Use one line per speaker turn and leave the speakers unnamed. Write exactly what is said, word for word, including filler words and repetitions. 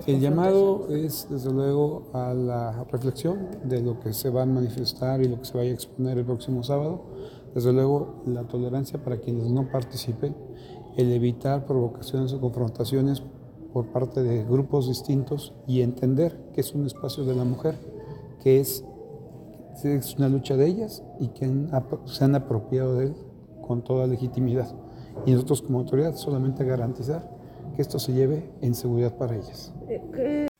El llamado es, desde luego, a la reflexión de lo que se va a manifestar y lo que se vaya a exponer el próximo sábado. Desde luego, la tolerancia para quienes no participen, el evitar provocaciones o confrontaciones por parte de grupos distintos y entender que es un espacio de la mujer, que es, es una lucha de ellas y que han, se han apropiado de él con toda legitimidad. Y nosotros como autoridad solamente garantizar que esto se lleve en seguridad para ellas.